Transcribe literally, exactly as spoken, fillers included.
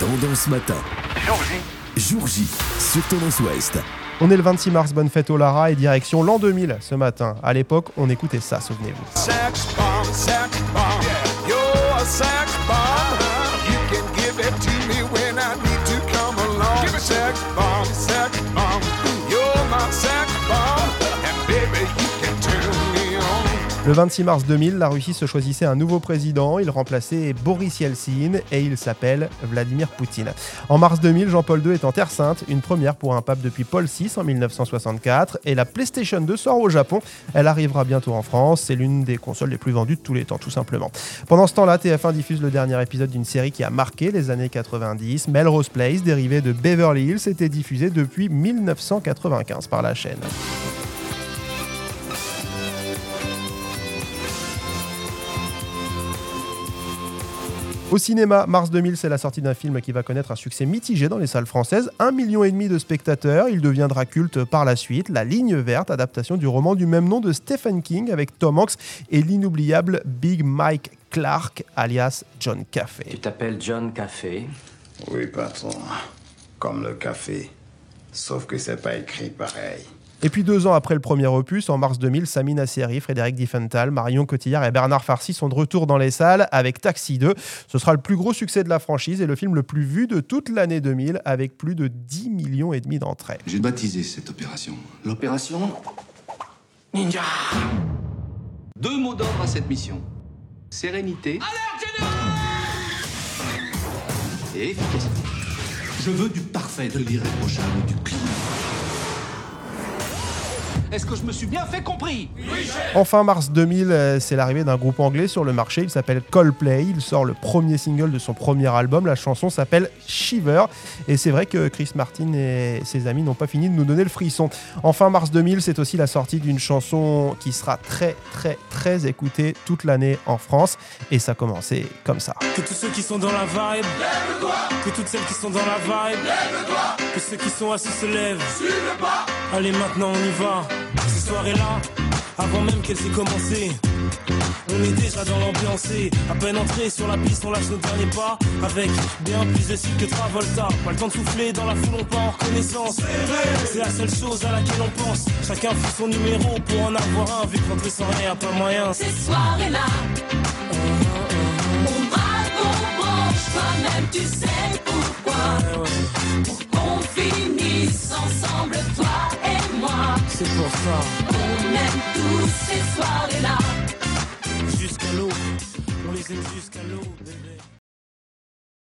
Tendance Matin. Jour J. Jour J sur Tendance Ouest. On est le vingt-six mars, bonne fête au Lara et direction l'an deux mille ce matin. À l'époque, on écoutait ça, souvenez-vous. Sex bomb, sex bomb, yeah. You're a sex bomb. You can give it to me when I need to come along. Give it sex bomb, sex bomb. You're my sex bomb. And baby, you can turn me on. Le vingt-six mars deux mille, la Russie se choisissait un nouveau président. Il remplaçait Boris Yeltsin et il s'appelle Vladimir Poutine. En mars deux mille, Jean-Paul deux est en Terre Sainte, une première pour un pape depuis Paul six en dix-neuf cent soixante-quatre. Et la PlayStation deux sort au Japon. Elle arrivera bientôt en France. C'est l'une des consoles les plus vendues de tous les temps, tout simplement. Pendant ce temps-là, T F un diffuse le dernier épisode d'une série qui a marqué les années quatre-vingt-dix. Melrose Place, dérivé de Beverly Hills, était diffusée depuis dix-neuf cent quatre-vingt-quinze par la chaîne. Au cinéma, mars deux mille, c'est la sortie d'un film qui va connaître un succès mitigé dans les salles françaises. Un million et demi de spectateurs, il deviendra culte par la suite. La Ligne verte, adaptation du roman du même nom de Stephen King avec Tom Hanks et l'inoubliable Big Mike Clark, alias John Café. Tu t'appelles John Café? Oui, patron. Comme le café. Sauf que c'est pas écrit pareil. Et puis deux ans après le premier opus, en mars deux mille, Sami Nasseri, Frédéric Diffenthal, Marion Cotillard et Bernard Farcy sont de retour dans les salles avec Taxi deux. Ce sera le plus gros succès de la franchise et le film le plus vu de toute l'année deux mille avec plus de dix millions et demi d'entrées. J'ai baptisé cette opération. L'opération Ninja. Deux mots d'ordre à cette mission. Sérénité et efficacité. Je veux du parfait, de l'irréprochable, du clean. Est-ce que je me suis bien fait compris? Oui, Enfin, mars deux mille, c'est l'arrivée d'un groupe anglais sur le marché. Il s'appelle Coldplay. Il sort le premier single de son premier album. La chanson s'appelle Shiver. Et c'est vrai que Chris Martin et ses amis n'ont pas fini de nous donner le frisson. Enfin, mars deux mille, c'est aussi la sortie d'une chanson qui sera très, très, très écoutée toute l'année en France. Et ça commençait comme ça. Que tous ceux qui sont dans la vibe, lève-toi. Que toutes celles qui sont dans la vibe, lève-toi. Que ceux qui sont assis se lèvent, suis le pas. Allez, maintenant on y va. Ces soirées-là, avant même qu'elles aient commencé, on est déjà dans l'ambiance. À peine entré sur la piste, on lâche nos derniers pas. Avec bien plus de style que Travolta. Pas le temps de souffler, dans la foule on part en reconnaissance. C'est la seule chose à laquelle on pense. Chacun fait son numéro pour en avoir un. Vu que rentrer sans rien, y'a pas moyen. Ces soirées-là, on braque, on branche. Toi-même tu sais pourquoi. Pour qu'on finisse ensemble, toi et moi. C'est pour ça. On aime tous ces soirées-là. Jusqu'à l'eau, on les aime jusqu'à l'eau, bébé.